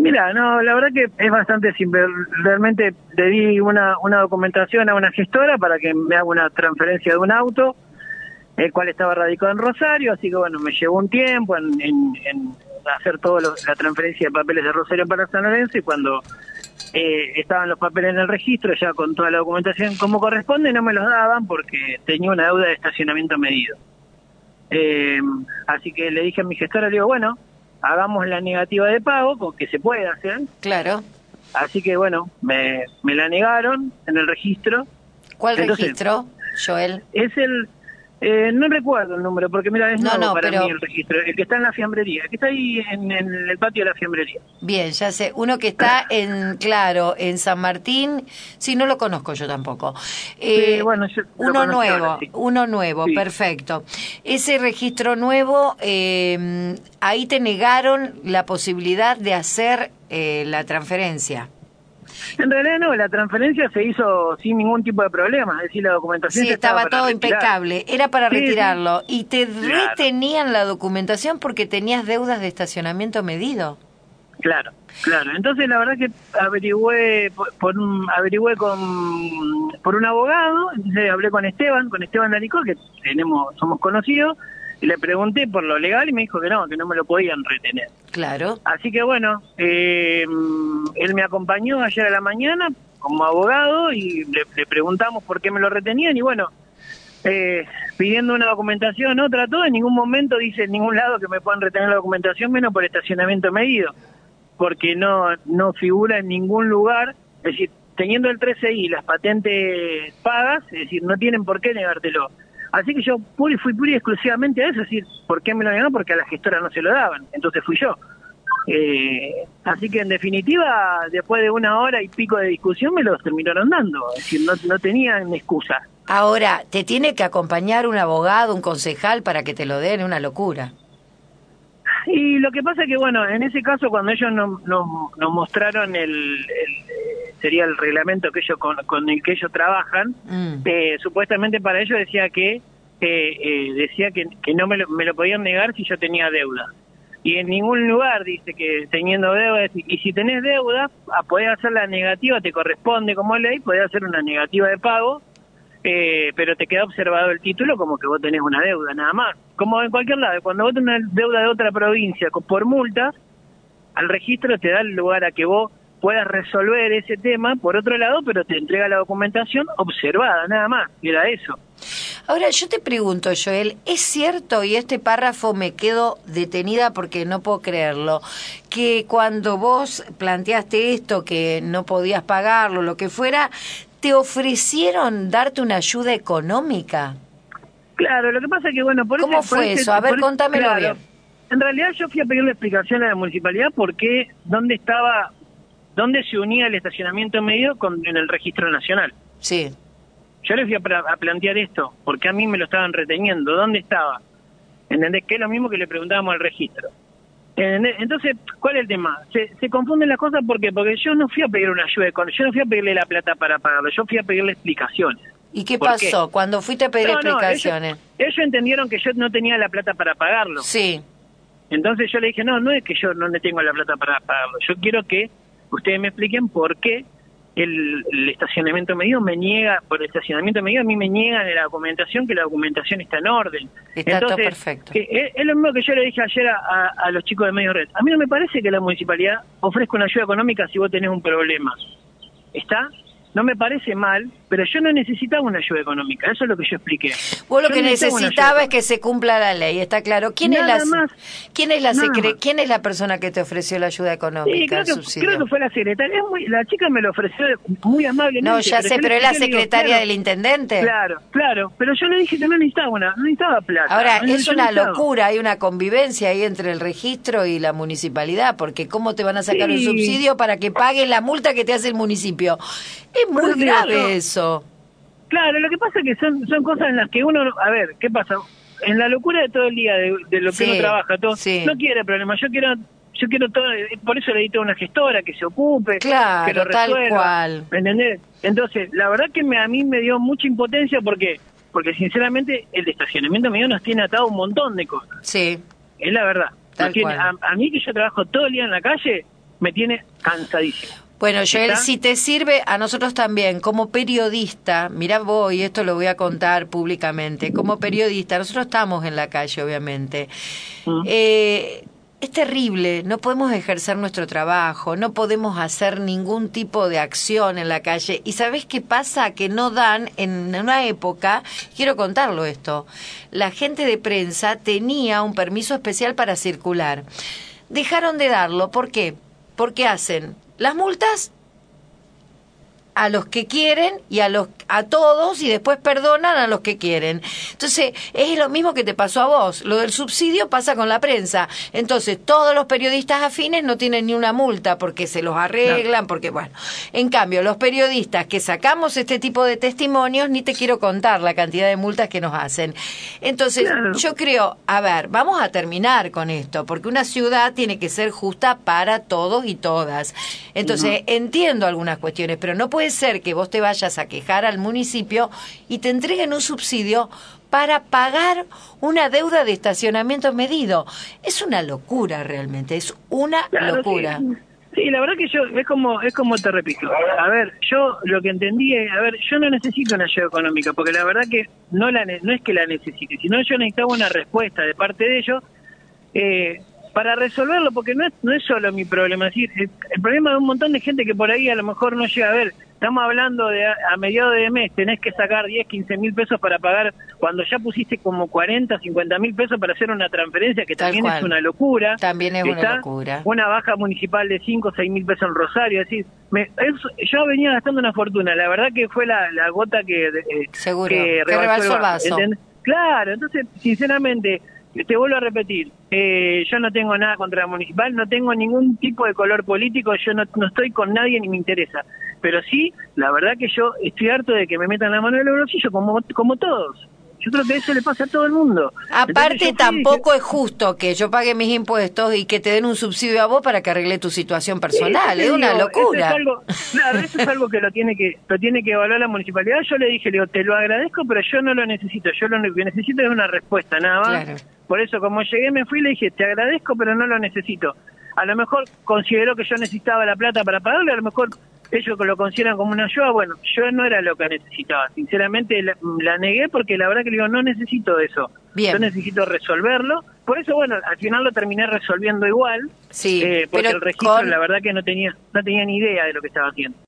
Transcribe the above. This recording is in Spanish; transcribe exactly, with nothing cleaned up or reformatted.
Mira, no, la verdad que es bastante simple. Realmente le di una, una documentación a una gestora para que me haga una transferencia de un auto, el cual estaba radicado en Rosario, así que bueno, me llevó un tiempo en, en, en hacer toda la transferencia de papeles de Rosario para San Lorenzo, y cuando eh, estaban los papeles en el registro, ya con toda la documentación como corresponde, no me los daban porque tenía una deuda de estacionamiento medido. Eh, así que le dije a mi gestora, le digo, bueno, hagamos la negativa de pago, con que se puede hacer. Claro. Así que bueno, me, me la negaron en el registro. ¿Cuál Entonces, registro, Joel? Es el, eh, no recuerdo el número, porque mira, es no, nuevo no, para pero... mí el registro, el que está en la fiambrería, el que está ahí en, en el patio de la fiambrería. Bien, ya sé, uno que está en, claro, en San Martín, sí, no lo conozco yo tampoco. Eh, sí, bueno, yo uno nuevo, ahora, sí. uno nuevo, sí. Perfecto. Ese registro nuevo, eh, ahí te negaron la posibilidad de hacer eh, la transferencia. En realidad no, la transferencia se hizo sin ningún tipo de problema, es decir, la documentación Sí, estaba, estaba todo retirar. impecable, era para sí, retirarlo. Sí. ¿Y te Claro. retenían la documentación porque tenías deudas de estacionamiento medido? Claro, claro. Entonces la verdad que averigüé por, por un, averigüé con por un abogado, entonces hablé con Esteban, con Esteban Danicó, que tenemos, somos conocidos, y le pregunté por lo legal y me dijo que no, que no me lo podían retener. Claro. Así que bueno, eh, él me acompañó ayer a la mañana como abogado y le, le preguntamos por qué me lo retenían y bueno, eh, pidiendo una documentación, otra, todo, en ningún momento dice en ningún lado que me puedan retener la documentación, menos por estacionamiento medido, porque no no figura en ningún lugar, es decir, teniendo el trece I, las patentes pagas, es decir, no tienen por qué negártelo. Así que yo puri, fui pura y exclusivamente a eso, es decir, ¿por qué me lo negaron? Porque a la gestora no se lo daban, entonces fui yo. Eh, así que en definitiva, después de una hora y pico de discusión, me los terminaron dando, es decir, no, no tenían excusa. Ahora, ¿te tiene que acompañar un abogado, un concejal para que te lo den? Una locura. Y lo que pasa es que, bueno, en ese caso, cuando ellos nos, nos, nos mostraron el, el, sería el reglamento que ellos con, con el que ellos trabajan, mm. eh, supuestamente para ellos decía que eh, eh, decía que, que no me lo, me lo podían negar si yo tenía deuda. Y en ningún lugar dice que teniendo deuda, y si tenés deuda, a poder hacer la negativa, te corresponde como ley, podés hacer una negativa de pago, Eh, pero te queda observado el título como que vos tenés una deuda, nada más. Como en cualquier lado, cuando vos tenés una deuda de otra provincia por multas, al registro te da el lugar a que vos puedas resolver ese tema, por otro lado, pero te entrega la documentación observada, nada más, y era eso. Ahora, yo te pregunto, Joel, ¿es cierto, y este párrafo me quedo detenida porque no puedo creerlo, que cuando vos planteaste esto, que no podías pagarlo, lo que fuera, ¿te ofrecieron darte una ayuda económica? Claro, lo que pasa es que, bueno... por ¿Cómo ese, fue por ese, eso? A ver, por contámelo claro, bien. En realidad yo fui a pedirle explicación a la municipalidad porque dónde estaba, dónde se unía el estacionamiento medido con, en el registro nacional. Sí. Yo les fui a, a plantear esto, porque a mí me lo estaban reteniendo. ¿Dónde estaba? ¿Entendés? Que es lo mismo que le preguntábamos al registro. ¿Entendés? Entonces, ¿cuál es el tema? Se, se confunden las cosas porque porque yo no fui a pedir una ayuda, yo no fui a pedirle la plata para pagarlo, yo fui a pedirle explicaciones. ¿Y qué pasó qué? cuando fuiste a pedir no, explicaciones? No, ellos, ellos entendieron que yo no tenía la plata para pagarlo. Sí. Entonces yo le dije, no, no es que yo no le tengo la plata para pagarlo, yo quiero que ustedes me expliquen por qué el, el estacionamiento medido me niega, por el estacionamiento medido a mí me niegan la documentación, que la documentación está en orden. Está Entonces, todo perfecto. Que es, es lo mismo que yo le dije ayer a, a, a los chicos de Medio Red. A mí no me parece que la municipalidad ofrezca una ayuda económica si vos tenés un problema. ¿Está? No me parece mal, pero yo no necesitaba una ayuda económica, eso es lo que yo expliqué. Vos lo yo que necesitaba es que se cumpla la ley, está claro. ¿Quién nada es la más, quién es la secre, más. quién es la persona que te ofreció la ayuda económica? Sí, creo, que, creo que fue la secretaria. Es muy, la chica me lo ofreció muy amablemente. No, ya pero sé, pero es la secretaria digo, claro, del intendente. Claro, claro, pero yo le dije que no necesitaba una, no necesitaba plata. Ahora, no, es una necesitaba. locura, hay una convivencia ahí entre el registro y la municipalididad, porque ¿cómo te van a sacar sí. un subsidio para que paguen la multa que te hace el municipio? Es muy bueno, grave yo, eso. Claro, lo que pasa es que son, son cosas en las que uno, a ver, ¿qué pasa? En la locura de todo el día, de, de lo que sí, uno trabaja, todo, sí. no quiere problemas, yo quiero... Yo quiero todo, por eso le di a una gestora que se ocupe, claro, que lo resuelva, tal cual. ¿me entendés? Entonces, la verdad que me, a mí me dio mucha impotencia porque porque sinceramente el estacionamiento mío nos tiene atado un montón de cosas. Sí. Es la verdad. Tal tiene, cual. A, a mí que yo trabajo todo el día en la calle, me tiene cansadísimo. Bueno, Joel, si te sirve, a nosotros también, como periodista, mirá vos, y esto lo voy a contar públicamente, como periodista, nosotros estamos en la calle, obviamente. Uh-huh. Eh, es terrible, no podemos ejercer nuestro trabajo, no podemos hacer ningún tipo de acción en la calle. ¿Y sabés qué pasa? Que no dan, en una época, quiero contarlo esto, la gente de prensa tenía un permiso especial para circular. Dejaron de darlo, ¿por qué? Porque hacen las multas a los que quieren y a los a todos y después perdonan a los que quieren. Entonces, es lo mismo que te pasó a vos. Lo del subsidio pasa con la prensa. Entonces, todos los periodistas afines no tienen ni una multa porque se los arreglan, no. porque, bueno. En cambio, los periodistas que sacamos este tipo de testimonios, ni te quiero contar la cantidad de multas que nos hacen. Entonces, claro. yo creo, a ver, vamos a terminar con esto, porque una ciudad tiene que ser justa para todos y todas. Entonces, uh-huh. entiendo algunas cuestiones, pero no puede ser que vos te vayas a quejar al municipio y te entreguen un subsidio para pagar una deuda de estacionamiento medido. Es una locura realmente, es una claro, locura. Sí. sí, la verdad que yo, es como es como te repito. A ver, yo lo que entendí es, a ver, yo no necesito una ayuda económica, porque la verdad que no la no es que la necesite, sino yo necesitaba una respuesta de parte de ellos eh, para resolverlo, porque no es no es solo mi problema, es decir, el, el problema de un montón de gente que por ahí a lo mejor no llega a ver. Estamos hablando de a, a mediados de mes tenés que sacar diez, quince mil pesos para pagar cuando ya pusiste como cuarenta, cincuenta mil pesos para hacer una transferencia que Tal también cual. es una locura. También es Está una locura. Una baja municipal de cinco o seis mil pesos en Rosario. Es decir, me, es, yo venía gastando una fortuna. La verdad que fue la, la gota que, eh, Seguro. que rebalsó, que rebalsó el vaso. ¿Entendés? Claro, entonces, sinceramente... Te vuelvo a repetir, eh, yo no tengo nada contra la municipal, no tengo ningún tipo de color político, yo no, no estoy con nadie ni me interesa. Pero sí, la verdad que yo estoy harto de que me metan la mano en el bolsillo como, como todos. Yo creo que eso le pasa a todo el mundo. Aparte, tampoco dije, es justo que yo pague mis impuestos y que te den un subsidio a vos para que arregle tu situación personal. Es digo, una locura. Eso es algo, claro, eso es algo que lo tiene que lo tiene que evaluar la municipalidad. Yo le dije, le digo, te lo agradezco, pero yo no lo necesito. Yo lo que necesito es una respuesta, nada más. Claro. Por eso, como llegué, me fui y le dije, te agradezco, pero no lo necesito. A lo mejor consideró que yo necesitaba la plata para pagarle, a lo mejor ellos lo consideran como una ayuda. Bueno, yo no era lo que necesitaba. Sinceramente, la, la negué porque la verdad que le digo, no necesito eso. Bien. Yo necesito resolverlo. Por eso, bueno, al final lo terminé resolviendo igual. Sí, eh, porque pero el registro, con... la verdad que no tenía, no tenía ni idea de lo que estaba haciendo.